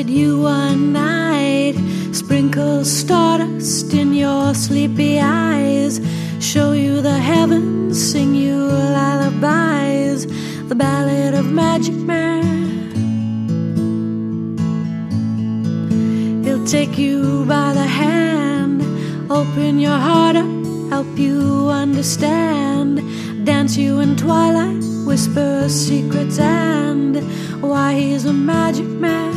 visit you one night, sprinkle stardust in your sleepy eyes, show you the heavens, sing you lullabies, the ballad of Magic Man. He'll take you by the hand, open your heart up, help you understand, dance you in twilight, whisper secrets, and why he's a magic man.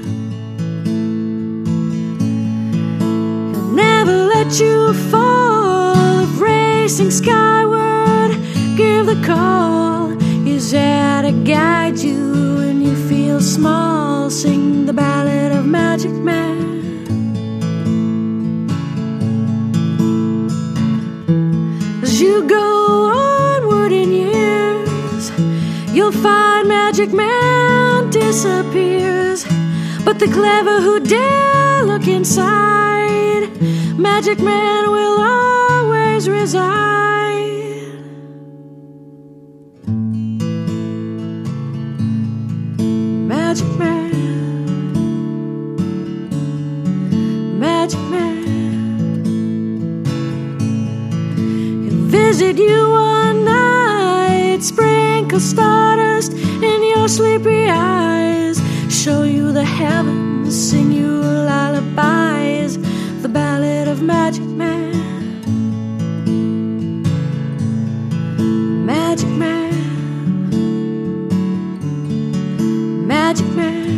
He'll never let you fall, racing skyward, give the call. He's there to guide you when you feel small, sing the ballad of Magic Man. As you go onward in years, you'll find Magic Man disappears, but the clever who dare look inside, Magic Man will always reside. Magic Man, Magic Man. He'll visit you one night, sprinkle stardust in your sleepy eyes, show you the heavens, sing you lullabies, the ballad of Magic Man. Magic Man, Magic Man.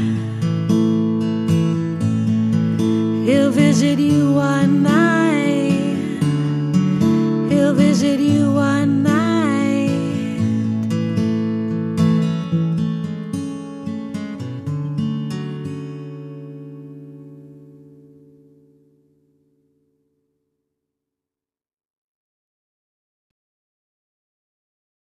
He'll visit you one night, he'll visit you one